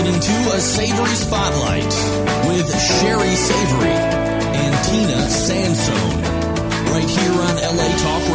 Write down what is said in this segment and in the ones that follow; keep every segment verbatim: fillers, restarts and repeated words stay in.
listening to A Savory Spotlight with Sherry Savory and Tina Sansone, right here on L A Talk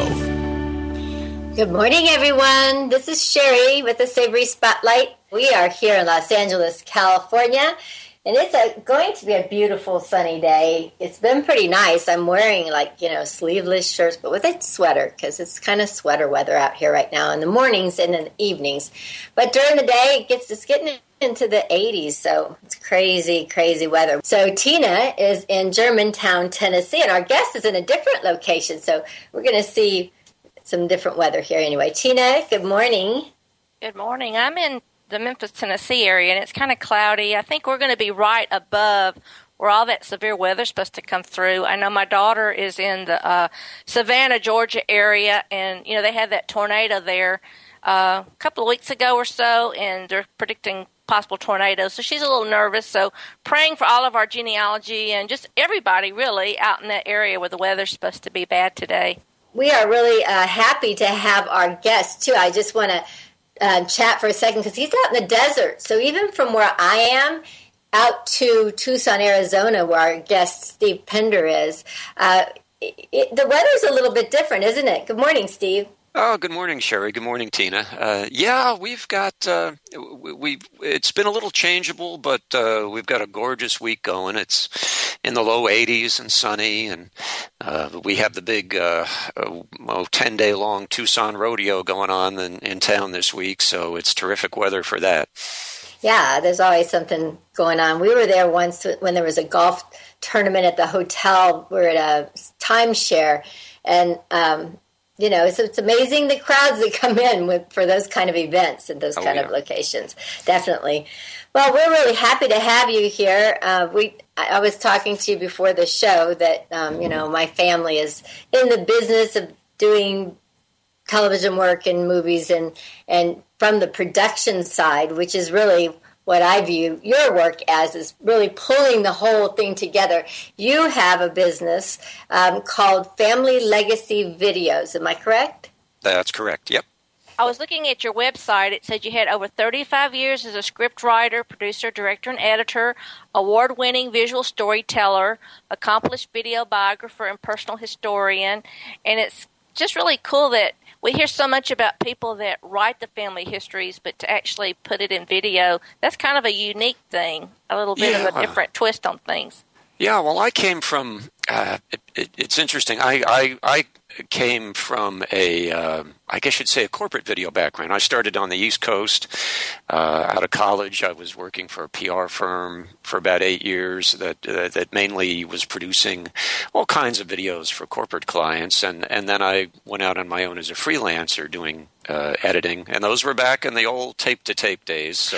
Radio. Good morning, everyone. This is Sherry with A Savory Spotlight. We are here in Los Angeles, California, and it's a, going to be a beautiful sunny day. It's been pretty nice. I'm wearing, like, you know, sleeveless shirts, but with a sweater because it's kind of sweater weather out here right now in the mornings and in the evenings. But during the day, it gets it's getting into the eighties, so it's crazy, crazy weather. So Tina is in Germantown, Tennessee, and our guest is in a different location, so we're going to see some different weather here anyway. Tina, good morning. Good morning. I'm in the Memphis, Tennessee area, and it's kind of cloudy. I think we're going to be right above where all that severe weather is supposed to come through. I know my daughter is in the uh, Savannah, Georgia area, and, you know, they had that tornado there uh, a couple of weeks ago or so, and they're predicting possible tornadoes. So she's a little nervous. So praying for all of our genealogy and just everybody really out in that area where the weather's supposed to be bad today. We are really uh, happy to have our guest, too. I just want to uh, chat for a second because he's out in the desert. So even from where I am out to Tucson, Arizona, where our guest Steve Pender is, uh, it, it, the weather's a little bit different, isn't it? Good morning, Steve. Oh, good morning, Sherry. Good morning, Tina. Uh, yeah, we've got, uh, we, we, it's been a little changeable, but uh, we've got a gorgeous week going. It's in the low eighties and sunny, and uh, we have the big uh, oh, ten-day-long Tucson rodeo going on in, in town this week, so it's terrific weather for that. Yeah, there's always something going on. We were there once when there was a golf tournament at the hotel. We're at a timeshare, and um you know, so it's amazing the crowds that come in with, for those kind of events and those oh, kind yeah. of locations. Definitely. Well, we're really happy to have you here. Uh, we, I was talking to you before the show that, um, you know, my family is in the business of doing television work and movies and, and from the production side, which is really what I view your work as, is really pulling the whole thing together. You have a business um, called Family Legacy Videos. Am I correct? That's correct, yep. I was looking at your website. It said you had over thirty-five years as a script writer, producer, director, and editor, award-winning visual storyteller, accomplished video biographer, and personal historian. And it's just really cool that we hear so much about people that write the family histories, but to actually put it in video, that's kind of a unique thing, a little bit yeah. of a different twist on things. Yeah, well, I came from, uh, it, it, it's interesting, I, I, I came from a, uh, I guess you'd say a corporate video background. I started on the East Coast. Uh, out of college, I was working for a P R firm for about eight years that uh, that mainly was producing all kinds of videos for corporate clients. And, and then I went out on my own as a freelancer doing uh, editing. And those were back in the old tape-to-tape days. So,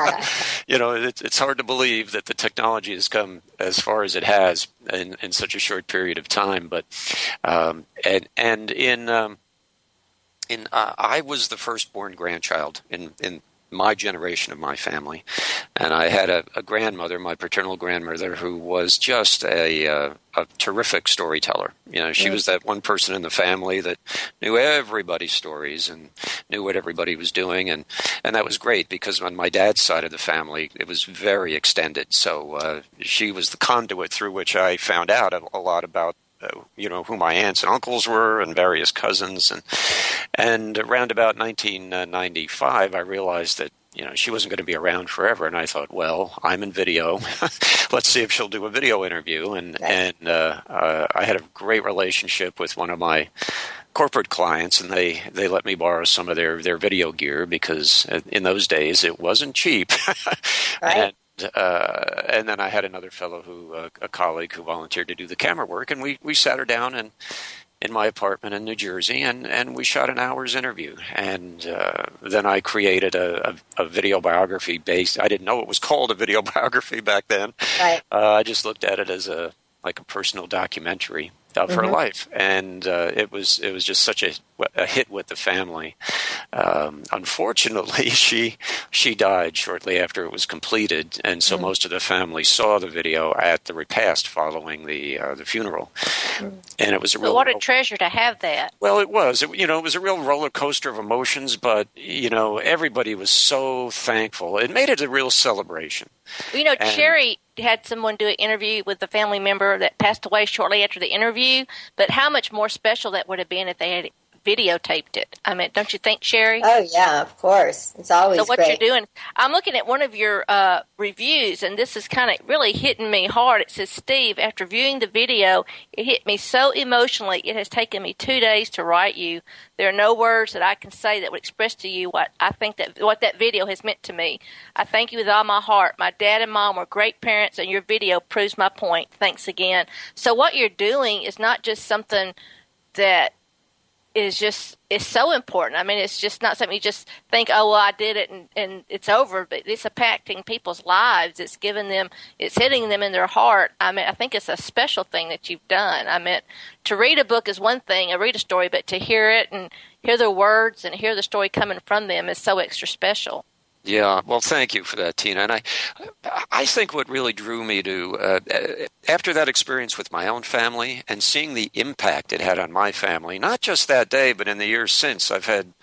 you know, it, it's hard to believe that the technology has come as far as it has in, in such a short period of time. But um, and and in um, in uh, I was the firstborn grandchild in in my generation of my family, and I had a, a grandmother, my paternal grandmother, who was just a uh, a terrific storyteller. You know, she was that one person in the family that knew everybody's stories and knew what everybody was doing, and and that was great because on my dad's side of the family, it was very extended. So uh, she was the conduit through which I found out a, a lot about, Uh, you know, who my aunts and uncles were and various cousins. And and around about nineteen ninety-five, I realized that, you know, she wasn't going to be around forever. And I thought, well, I'm in video. Let's see if she'll do a video interview. And, and uh, uh, I had a great relationship with one of my corporate clients, and they, they let me borrow some of their, their video gear because in those days it wasn't cheap. Right. And, Uh, and then I had another fellow who, uh, a colleague who volunteered to do the camera work, and we, we sat her down in, in my apartment in New Jersey, and, and we shot an hour's interview. And uh, then I created a, a, a video biography based. I didn't know it was called a video biography back then. Right. Uh, I just looked at it as a like a personal documentary of mm-hmm. her life, and uh, it was it was just such a, a hit with the family Um, unfortunately, she she died shortly after it was completed, and so mm. most of the family saw the video at the repast following the uh, the funeral. Mm. And it was a real. But what a treasure to have that. Well, it was. It, you know, it was a real roller coaster of emotions, but you know, everybody was so thankful. It made it a real celebration. Well, you know, and, Sherry had someone do an interview with a family member that passed away shortly after the interview, but how much more special that would have been if they had videotaped it. I mean, don't you think, Sherry? Oh, yeah, of course. It's always So what great. you're doing, I'm looking at one of your uh, reviews, and this is kind of really hitting me hard. It says, Steve, after viewing the video, it hit me so emotionally, it has taken me two days to write you. There are no words that I can say that would express to you what I think that what that video has meant to me. I thank you with all my heart. My dad and mom were great parents, and your video proves my point. Thanks again. So what you're doing is not just something that is just is so important. I mean, it's just not something you just think, oh, well, I did it and, and it's over. But it's impacting people's lives. It's giving them, it's hitting them in their heart. I mean, I think it's a special thing that you've done. I mean, to read a book is one thing, I read a story, but to hear it and hear the words and hear the story coming from them is so extra special. Yeah, well, thank you for that, Tina. And I, I think what really drew me to, uh, after that experience with my own family and seeing the impact it had on my family, not just that day, but in the years since, I've had,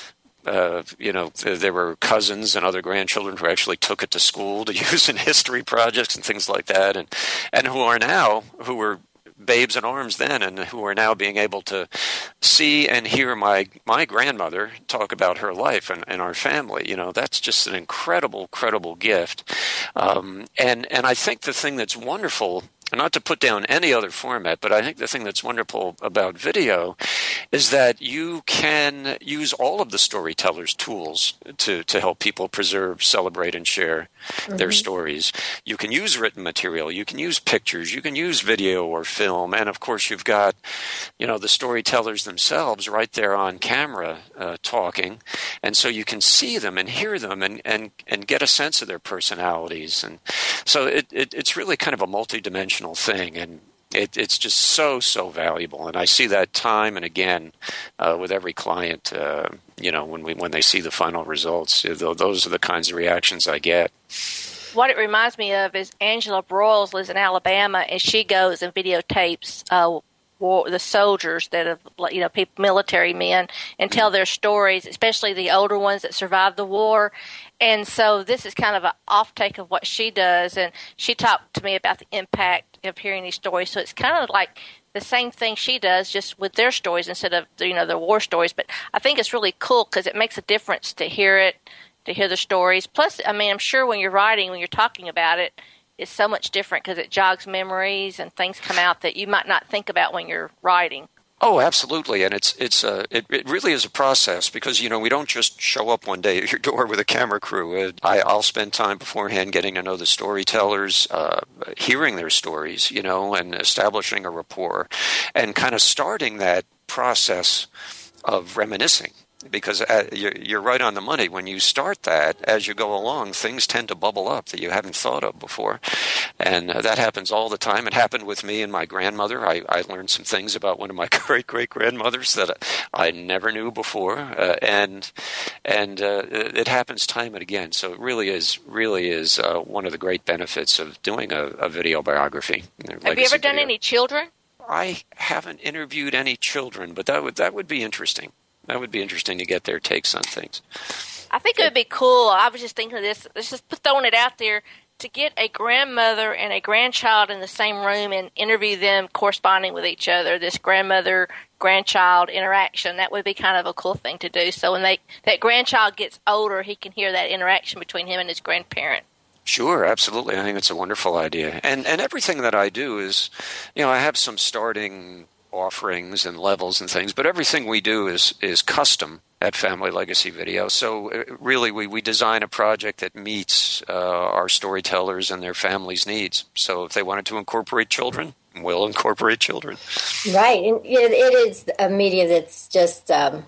uh, you know, there were cousins and other grandchildren who actually took it to school to use in history projects and things like that, and and who are now, who were babes in arms then, and who are now being able to see and hear my my grandmother talk about her life and, and our family. You know, that's just an incredible, incredible gift. Um, and and I think the thing that's wonderful, not to put down any other format, but I think the thing that's wonderful about video is that you can use all of the storyteller's tools to, to help people preserve, celebrate, and share mm-hmm. their stories. You can use written material, you can use pictures, you can use video or film, and of course you've got, you know, the storytellers themselves right there on camera uh, talking, and so you can see them and hear them and, and, and get a sense of their personalities. And so it, it it's really kind of a multi-dimensional thing, and it, it's just so so valuable. And I see that time and again uh, with every client. Uh, you know, when we when they see the final results, those are the kinds of reactions I get. What it reminds me of is Angela Broyles lives in Alabama, and she goes and videotapes uh, war, the soldiers that have, you know, people, military men, and tell their stories, especially the older ones that survived the war. And so this is kind of an off-take of what she does, and she talked to me about the impact of hearing these stories. So it's kind of like the same thing she does, just with their stories instead of, you know, the war stories. But I think it's really cool because it makes a difference to hear it, to hear the stories. Plus, I mean, I'm sure when you're writing, when you're talking about it, it's so much different because it jogs memories and things come out that you might not think about when you're writing. Oh, absolutely, and it's it's a it, it really is a process because, you know, we don't just show up one day at your door with a camera crew. I, I'll spend time beforehand getting to know the storytellers, uh, hearing their stories, you know, and establishing a rapport, and kind of starting that process of reminiscing. Because uh, you're, you're right on the money. When you start that, as you go along, things tend to bubble up that you haven't thought of before. And uh, that happens all the time. It happened with me and my grandmother. I, I learned some things about one of my great-great-grandmothers that I never knew before. Uh, and and uh, it happens time and again. So it really is really is uh, one of the great benefits of doing a, a video biography. Have you ever done video. any children? I haven't interviewed any children, but that would that would be interesting. That would be interesting to get their takes on things. I think it would be cool. I was just thinking of this. Let's just throwing it out there to get a grandmother and a grandchild in the same room and interview them corresponding with each other. This grandmother-grandchild interaction, that would be kind of a cool thing to do. So when they that grandchild gets older, he can hear that interaction between him and his grandparent. Sure, absolutely. I think it's a wonderful idea. And and everything that I do is, you know, I have some starting offerings and levels and things, but everything we do is is custom at Family Legacy Video. So really we, we design a project that meets uh, our storytellers and their families' needs. So if they wanted to incorporate children, we'll incorporate children. Right. And it, it is a media that's just um,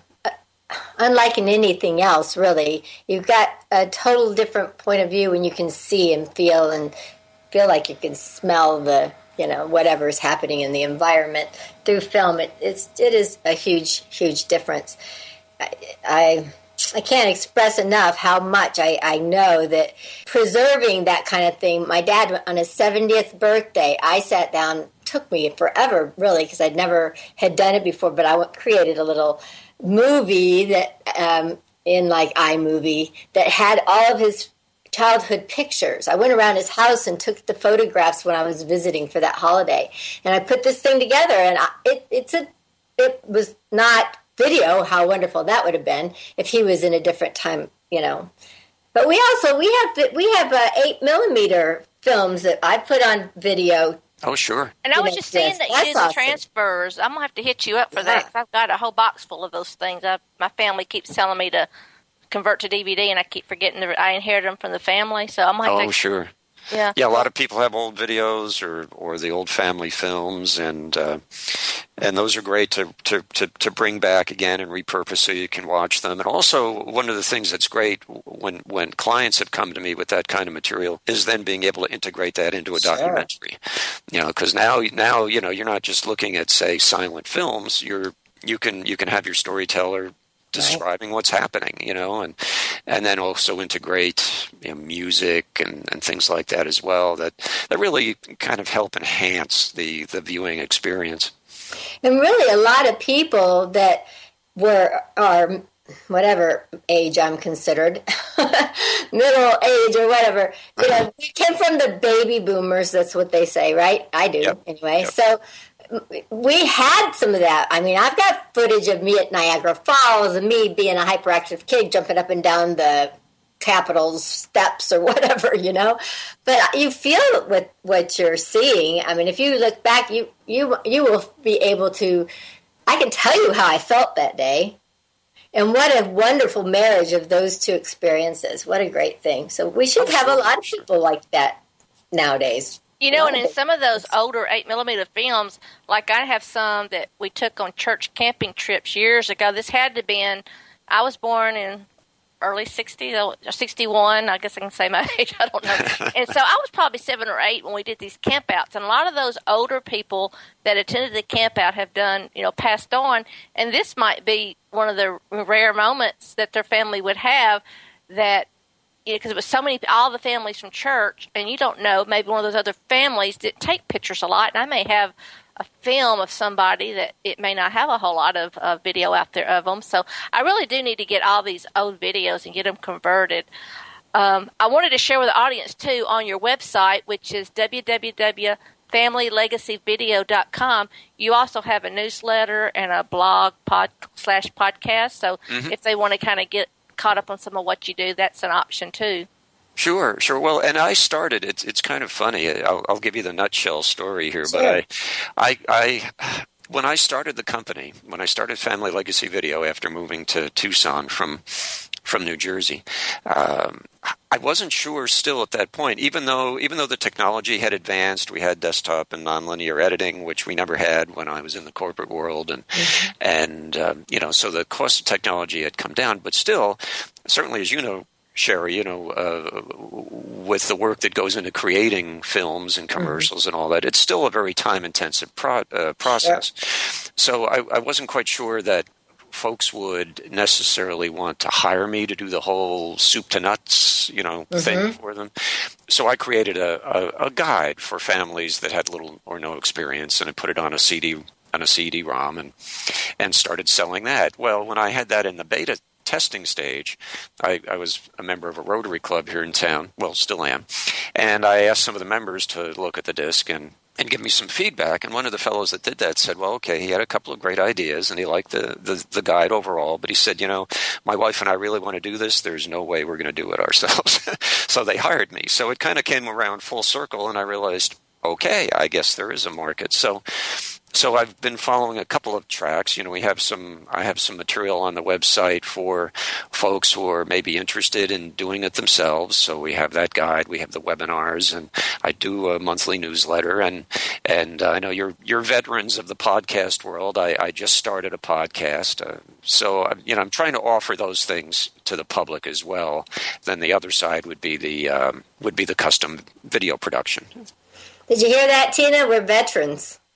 unlike in anything else, really. You've got a total different point of view when you can see and feel and feel like you can smell the, you know, whatever's happening in the environment through film. It, it's, it is a huge, huge difference. I, I I can't express enough how much I, I know that preserving that kind of thing. My dad, on his seventieth birthday, I sat down, took me forever, really, because I'd never had done it before, but I created a little movie that um, in like iMovie that had all of his childhood pictures. I went around his house and took the photographs when I was visiting for that holiday. And I put this thing together, and I, it, it's a, it was not video, how wonderful that would have been if he was in a different time, you know. But we also, we have we have uh, eight millimeter films that I put on video. Oh, sure. And I You was know, just seeing yes, that you that's do the awesome. transfers. I'm going to have to hit you up for Yeah. that, because I've got a whole box full of those things. I, my family keeps telling me to convert to D V D, and I keep forgetting that I inherited them from the family. So I'm going to have Oh, to... sure. Yeah. Yeah, a lot of people have old videos or, or the old family films, and uh, and those are great to, to, to, to bring back again and repurpose so you can watch them. And also, one of the things that's great when, when clients have come to me with that kind of material is then being able to integrate that into a Sure. documentary. You know, because now now you know you're not just looking at, say, silent films. You're you can you can have your storyteller describing what's happening, you know, and and then also integrate, you know, music and, and things like that as well that, that really kind of help enhance the, the viewing experience. And really, a lot of people that were are whatever age I'm considered, middle age or whatever, you know, we came from the baby boomers. That's what they say, right? I do, Yep. anyway. Yep. So we had some of that. I mean, I've got footage of me at Niagara Falls and me being a hyperactive kid jumping up and down the Capitol's steps or whatever, you know. But you feel with what you're seeing. I mean, if you look back, you you you will be able to. I can tell you how I felt that day, and what a wonderful marriage of those two experiences. What a great thing. So we should have a lot of people like that nowadays. You know, and in some of those older eight millimeter films, like I have some that we took on church camping trips years ago. This had to be in, I was born in early sixties, sixty-one, I guess I can say my age, I don't know. And so I was probably seven or eight when we did these campouts. And a lot of those older people that attended the campout have done, you know, passed on. And this might be one of the rare moments that their family would have that, you know, because it was so many, all the families from church, and you don't know, maybe one of those other families didn't take pictures a lot, and I may have a film of somebody that it may not have a whole lot of uh, video out there of them. So I really do need to get all these old videos and get them converted. Um, I wanted to share with the audience, too, on your website, which is w w w dot family legacy video dot com. You also have a newsletter and a blog pod slash podcast. So mm-hmm. if they want to kind of get caught up on some of what you do, that's an option too. Sure, sure. Well, and I started, it's it's kind of funny. I'll, I'll give you the nutshell story here, Sure. but I, I, I, when I started the company, when I started Family Legacy Video after moving to Tucson from from New Jersey, um, I wasn't sure still at that point, even though even though the technology had advanced, we had desktop and nonlinear editing, which we never had when I was in the corporate world, and mm-hmm. and um, you know, so the cost of technology had come down, but still, certainly as you know, Sherry, you know, uh, with the work that goes into creating films and commercials mm-hmm. and all that, it's still a very time-intensive pro- uh, process. Sure. So I, I wasn't quite sure that folks would necessarily want to hire me to do the whole soup to nuts, you know, mm-hmm. thing for them. So I created a, a, a guide for families that had little or no experience, and I put it on a C D on a C D ROM and and started selling that. Well, when I had that in the beta testing stage, I, I was a member of a Rotary Club here in town, well, still am, and I asked some of the members to look at the disc and and give me some feedback. And one of the fellows that did that said, well, okay, he had a couple of great ideas and he liked the, the, the guide overall, but he said, you know, my wife and I really want to do this. There's no way we're going to do it ourselves. So they hired me. So it kind of came around full circle, and I realized, okay, I guess there is a market. So So I've been following a couple of tracks. You know, we have some, I have some material on the website for folks who are maybe interested in doing it themselves. So we have that guide, we have the webinars, and I do a monthly newsletter. And, and uh, I know you're, you're veterans of the podcast world. I, I just started a podcast. Uh, so, you know, I'm trying to offer those things to the public as well. Then the other side would be the, um, would be the custom video production. Did you hear that, Tina? We're veterans.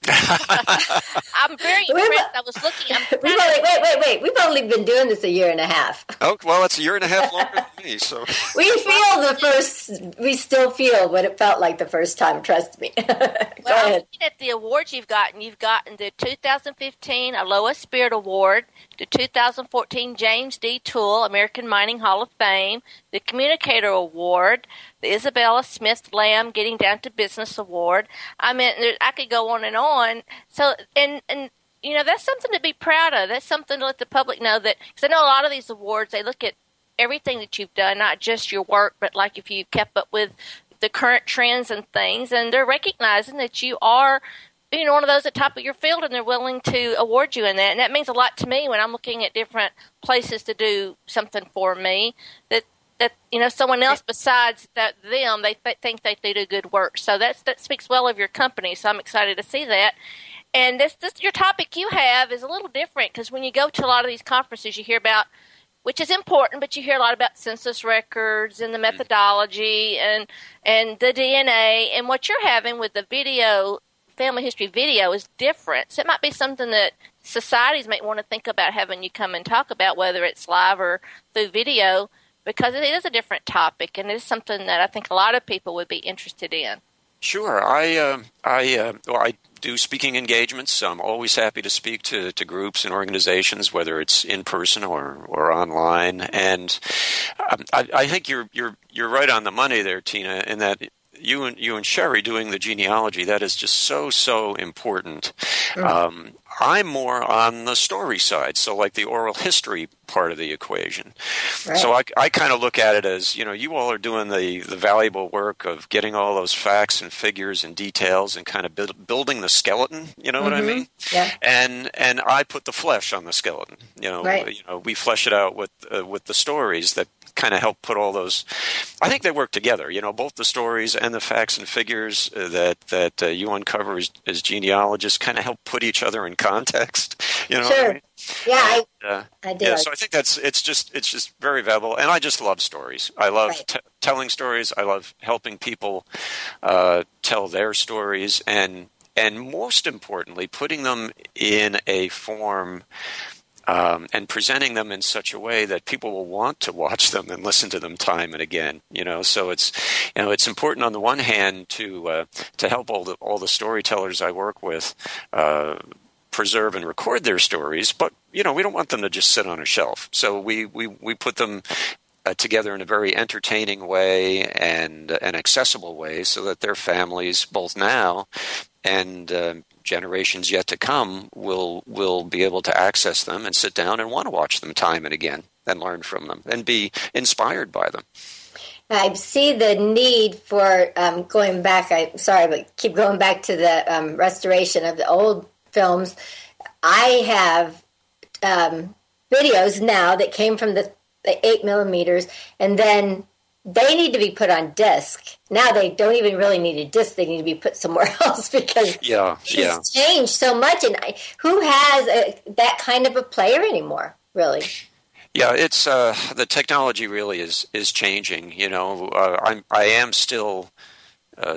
I'm very impressed. I was looking. I'm we've only, wait, wait, wait. We've only been doing this a year and a half. Oh, well, it's a year and a half longer than me. So we feel the first. We still feel what it felt like the first time. Trust me. Go well, ahead. I'm looking at the awards you've gotten. You've gotten the two thousand fifteen Aloha Spirit Award, the two thousand fourteen James D. Toole American Mining Hall of Fame, the Communicator Award, the Isabella Smith Lamb Getting Down to Business Award. I mean, there, I could go on and on. So, and and you know, that's something to be proud of. That's something to let the public know that, because I know a lot of these awards, they look at everything that you've done, not just your work, but like if you've kept up with the current trends and things, and they're recognizing that you are, you know, one of those at the top of your field, and they're willing to award you in that. And that means a lot to me when I'm looking at different places to do something for me, that that, you know, someone else besides that them, they th- think that they do good work. So that's, that speaks well of your company. So I'm excited to see that. And this, this your topic you have is a little different, because when you go to a lot of these conferences, you hear about, which is important, but you hear a lot about census records and the methodology and and the D N A. And what you're having with the video, family history video, is different. So it might be something that societies might want to think about having you come and talk about, whether it's live or through video, because it is a different topic, and it is something that I think a lot of people would be interested in. Sure. I uh, I uh, well, I do speaking engagements. I'm always happy to speak to, to groups and organizations, whether it's in person or, or online. And um, I, I think you're you're you're right on the money there, Tina, in that you and you and Sherry doing the genealogy, that is just so so important. Mm-hmm. Um, I'm more on the story side, so like the oral history part of the equation. Right. So I, I kind of look at it as, you know, you all are doing the, the valuable work of getting all those facts and figures and details and kind of build, building the skeleton, you know mm-hmm. what I mean? Yeah. And and I put the flesh on the skeleton. You know, right. you know, we flesh it out with uh, with the stories that kind of help put all those. I think they work together. You know, both the stories and the facts and figures that that uh, you uncover as, as genealogists kind of help put each other in context. You know, sure. what I mean? Yeah, and, I, uh, I do. Yeah, so I think that's it's just it's just very valuable, and I just love stories. I love right. t- telling stories. I love helping people uh, tell their stories, and and most importantly, putting them in a form. Um, and presenting them in such a way that people will want to watch them and listen to them time and again. You know, so it's you know it's important on the one hand to uh, to help all the all the storytellers I work with uh, preserve and record their stories, but you know we don't want them to just sit on a shelf. So we we we put them uh, together in a very entertaining way and uh, an accessible way, so that their families, both now and uh, generations yet to come, will will be able to access them and sit down and want to watch them time and again and learn from them and be inspired by them. I see the need for um, going back. I'm sorry, but keep going back to the um, restoration of the old films. I have um, videos now that came from the, the eight millimeters, and then they need to be put on disc. Now they don't even really need a disc; they need to be put somewhere else, because yeah, it's yeah. changed so much. And I, who has a, that kind of a player anymore? Really? Yeah, it's uh, the technology really is is changing. You know, uh, I'm I am still uh,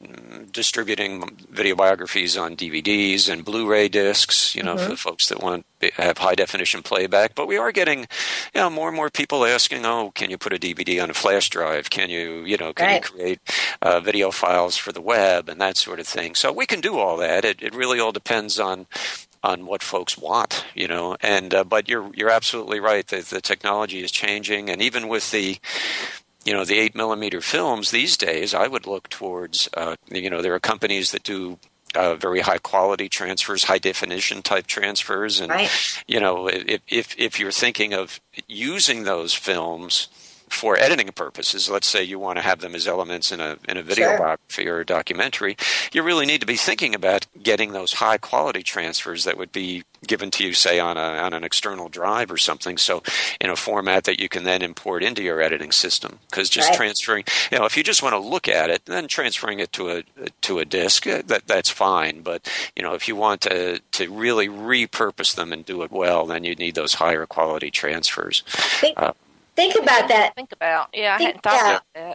distributing video biographies on D V Ds and Blu-ray discs, you know, mm-hmm. for the folks that want to have high-definition playback. But we are getting, you know, more and more people asking, oh, can you put a D V D on a flash drive? Can you, you know, can right. you create uh, video files for the web and that sort of thing? So we can do all that. It, it really all depends on on what folks want, you know. And uh, but you're you're absolutely right that the technology is changing, and even with the You know, the eight millimeter films these days, I would look towards, uh, you know, there are companies that do uh, very high quality transfers, high definition type transfers. And, right. you know, if, if, if you're thinking of using those films for editing purposes, let's say you want to have them as elements in a in a video sure. biography or a documentary, you really need to be thinking about getting those high quality transfers that would be given to you, say, on a on an external drive or something, so in a format that you can then import into your editing system. Because just right. transferring, you know, if you just want to look at it, then transferring it to a to a disk, that that's fine. But you know, if you want to to really repurpose them and do it well, then you need those higher quality transfers. Think, uh, think about that. Think about, yeah, think, I hadn't thought yeah. about that.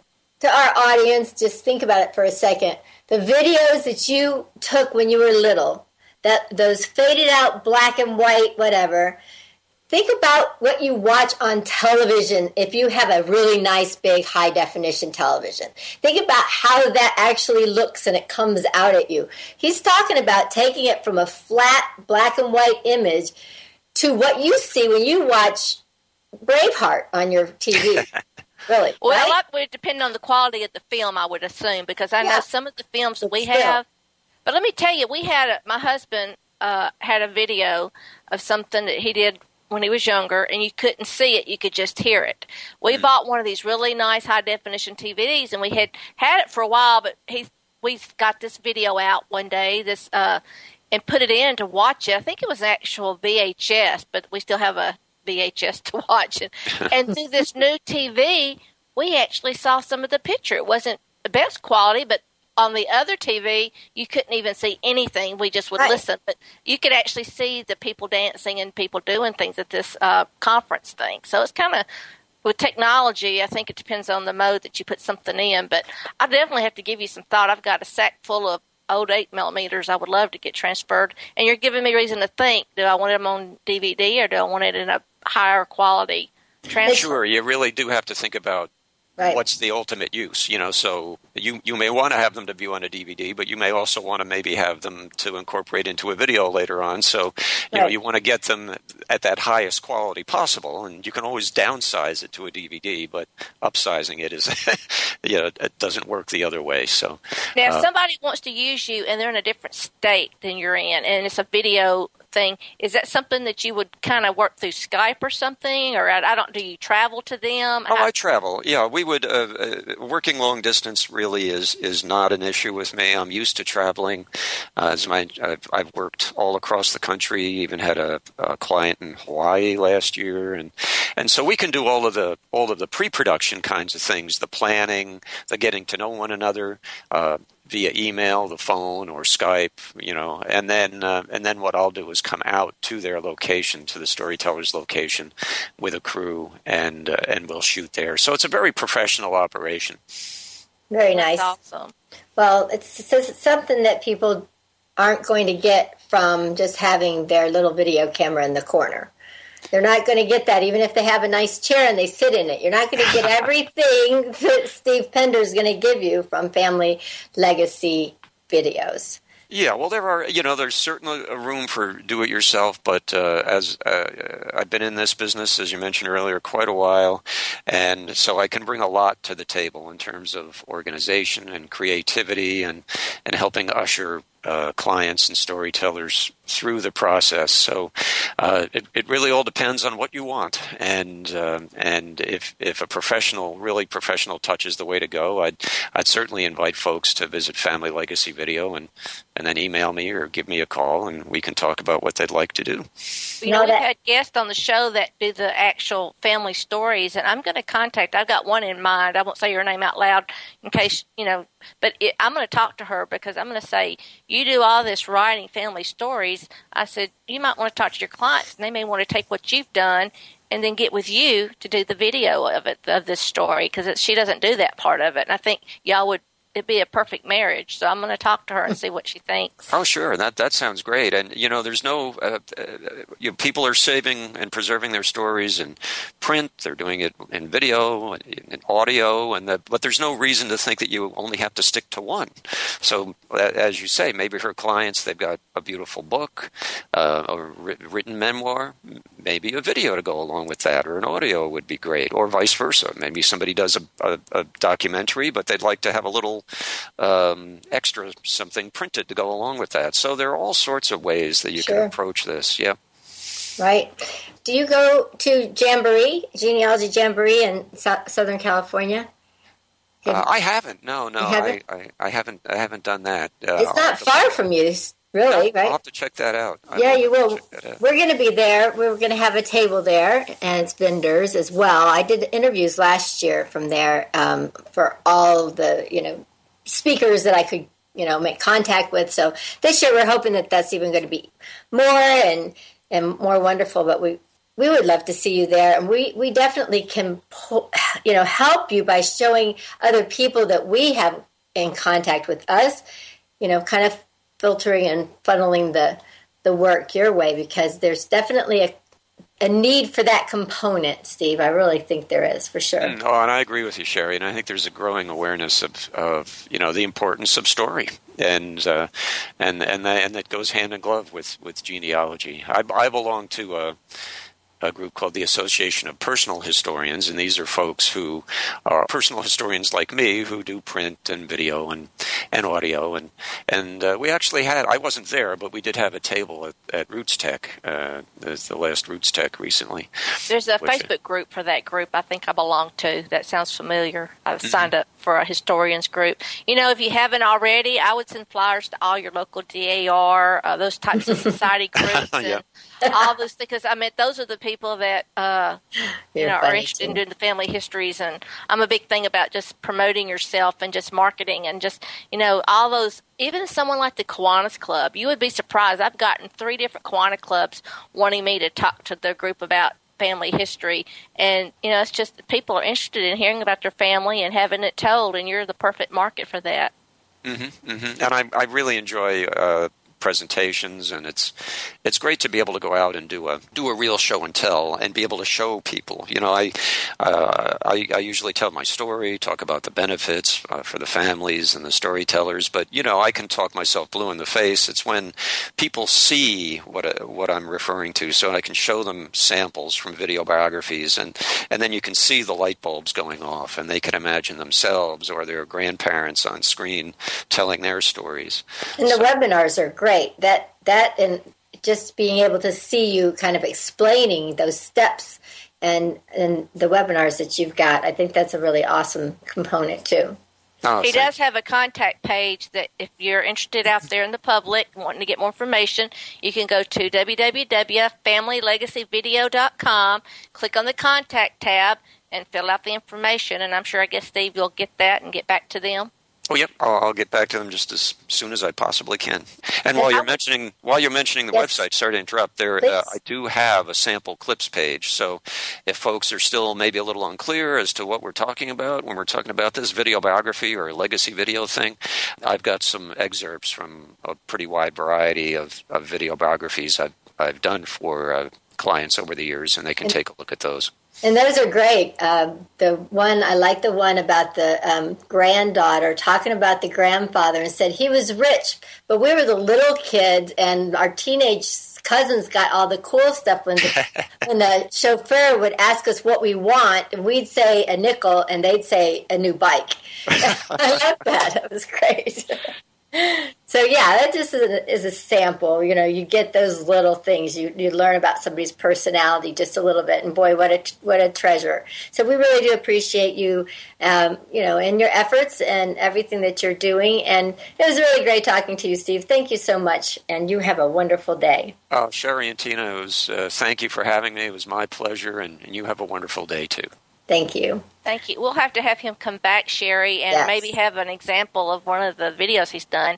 to our audience, just think about it for a second. The videos that you took when you were little, that those faded out black and white, whatever. Think about what you watch on television if you have a really nice, big, high-definition television. Think about how that actually looks and it comes out at you. He's talking about taking it from a flat black and white image to what you see when you watch Braveheart on your T V. Really? Well, right? a lot would depend on the quality of the film, I would assume, because I yeah. know some of the films that we Still. have. But let me tell you, we had a, my husband uh, had a video of something that he did when he was younger, and you couldn't see it; you could just hear it. We mm-hmm. bought one of these really nice high definition T V Ds, and we had had it for a while. But he we got this video out one day, this uh, and put it in to watch it. I think it was an actual V H S, but we still have a V H S to watch it. And through this new T V, we actually saw some of the picture. It wasn't the best quality, but on the other T V, you couldn't even see anything. We just would right. listen. But you could actually see the people dancing and people doing things at this uh, conference thing. So it's kind of, with technology, I think it depends on the mode that you put something in. But I definitely have to give you some thought. I've got a sack full of old eight millimeters I would love to get transferred. And you're giving me reason to think, do I want them on D V D or do I want it in a higher quality transfer? Sure, you really do have to think about right. what's the ultimate use. You know, so you, you may want to have them to view on a D V D, but you may also want to maybe have them to incorporate into a video later on. So, you right. know, you want to get them at that highest quality possible, and you can always downsize it to a D V D, but upsizing it is, you know, it doesn't work the other way. So now, if uh, somebody wants to use you and they're in a different state than you're in, and it's a video thing, is that something that you would kind of work through Skype or something, or I, I don't? Do you travel to them? Oh, I, I travel. Yeah, we would. Uh, uh, working long distance really is is not an issue with me. I'm used to traveling. Uh, as my, I've, I've worked all across the country. Even had a, a client in Hawaii last year, and and so we can do all of the all of the pre-production kinds of things, the planning, the getting to know one another. Uh, via email, the phone, or Skype, you know, and then uh, and then what I'll do is come out to their location, to the storyteller's location, with a crew, and uh, and we'll shoot there. So it's a very professional operation. Very nice. That's awesome. Well, it's, it's something that people aren't going to get from just having their little video camera in the corner. They're not going to get that, even if they have a nice chair and they sit in it. You're not going to get everything that Steve Pender is going to give you from Family Legacy videos. Yeah, well, there are, you know, there's certainly a room for do-it-yourself, but uh, as uh, I've been in this business, as you mentioned earlier, quite a while, and so I can bring a lot to the table in terms of organization and creativity and, and helping usher uh, clients and storytellers through the process. So uh, it, it really all depends on what you want, and uh, and if if a professional, really professional touch is the way to go, I'd I'd certainly invite folks to visit Family Legacy Video and and then email me or give me a call, and we can talk about what they'd like to do. You know, we've had guests on the show that do the actual family stories, and I'm going to contact, I've got one in mind. I won't say your name out loud in case, you know, but it, I'm going to talk to her because I'm going to say, you do all this writing family stories. I said, you might want to talk to your clients, and they may want to take what you've done and then get with you to do the video of it, of this story, because she doesn't do that part of it. And I think y'all would, it'd be a perfect marriage. So I'm going to talk to her and see what she thinks. Oh, sure. That that sounds great. And, you know, there's no uh, – uh, you know, people are saving and preserving their stories in print. They're doing it in video, in audio, and the, but there's no reason to think that you only have to stick to one. So, uh, as you say, maybe her clients, they've got a beautiful book, uh, a written memoir, maybe a video to go along with that, or an audio would be great, or vice versa. Maybe somebody does a, a, a documentary, but they'd like to have a little Um, extra something printed to go along with that. So there are all sorts of ways that you sure. can approach this. Yeah. Right. Do you go to Jamboree, Genealogy Jamboree in so- Southern California? Uh, I haven't. No, no, haven't? I, I, I haven't. I haven't done that. Uh, it's not far from you, really, no, right? I'll have to check that out. I yeah, you will. We're going to be there. We're going to have a table there, and it's vendors as well. I did interviews last year from there um, for all the, you know, speakers that I could, you know, make contact with. So this year we're hoping that that's even going to be more and and more wonderful. But we we would love to see you there. And we, we definitely can, you know, help you by showing other people that we have in contact with us, you know, kind of filtering and funneling the, the work your way, because there's definitely a, a need for that component, Steve. I really think there is, for sure. Mm, oh, and I agree with you, Sherry. And I think there's a growing awareness of, of you know, the importance of story, and uh, and and that, and that goes hand in glove with, with genealogy. I, I belong to a, a group called the Association of Personal Historians, and these are folks who are personal historians like me, who do print and video and, and audio. And and uh, we actually had, I wasn't there, but we did have a table at, at Roots Tech, uh, the last Roots Tech recently. There's a which, Facebook group for that group I think I belong to. That sounds familiar. I've mm-hmm. signed up for a historians group. You know, if you haven't already, I would send flyers to all your local D A R, uh, those types of society groups, yeah. and all those, because I mean, those are the people that uh, you You're know are funny, interested in too. doing the family histories. And I'm a big thing about just promoting yourself and just marketing and just, you know, all those. Even someone like the Kiwanis Club, you would be surprised. I've gotten three different Kiwanis Clubs wanting me to talk to their group about family history, and you know, it's just people are interested in hearing about their family and having it told, and you're the perfect market for that. Mm-hmm, mm-hmm. And I, I really enjoy uh, presentations, and it's it's great to be able to go out and do a do a real show and tell, and be able to show people. You know, I uh, I, I usually tell my story, talk about the benefits uh, for the families and the storytellers, but you know, I can talk myself blue in the face. It's when people see what uh, what I'm referring to, so I can show them samples from video biographies, and and then you can see the light bulbs going off, and they can imagine themselves or their grandparents on screen telling their stories. And the So- webinars are great. That that and just being able to see you kind of explaining those steps and and the webinars that you've got, I think that's a really awesome component too. Oh, He thank does have a contact page that if you're interested out there in the public, wanting to get more information, you can go to w w w dot family legacy video dot com, click on the contact tab, and fill out the information. And I'm sure, I guess, Steve, you'll get that and get back to them. Oh, yep. I'll, I'll get back to them just as soon as I possibly can. And And while you're how- mentioning while you're mentioning the Yes. website, sorry to interrupt. There, Please. uh, I do have a sample clips page. So, if folks are still maybe a little unclear as to what we're talking about when we're talking about this video biography or legacy video thing, I've got some excerpts from a pretty wide variety of, of video biographies I've I've done for uh, clients over the years, and they can take a look at those. And those are great. Um, the one I like the one about the um, granddaughter talking about the grandfather and said he was rich, but we were the little kids, and our teenage cousins got all the cool stuff. When the, when the chauffeur would ask us what we want, and we'd say a nickel, and they'd say a new bike. I love that. That was great. So yeah, that just is a, is a sample. You know, you get those little things. You you learn about somebody's personality just a little bit, and boy, what a what a treasure. So we really do appreciate you, um, you know, and your efforts and everything that you're doing. And it was really great talking to you, Steve. Thank you so much, and you have a wonderful day. Oh, Sherry and Tina, it was, uh, thank you for having me. It was my pleasure, and, and you have a wonderful day too. Thank you. Thank you. We'll have to have him come back, Sherry, and Yes. maybe have an example of one of the videos he's done.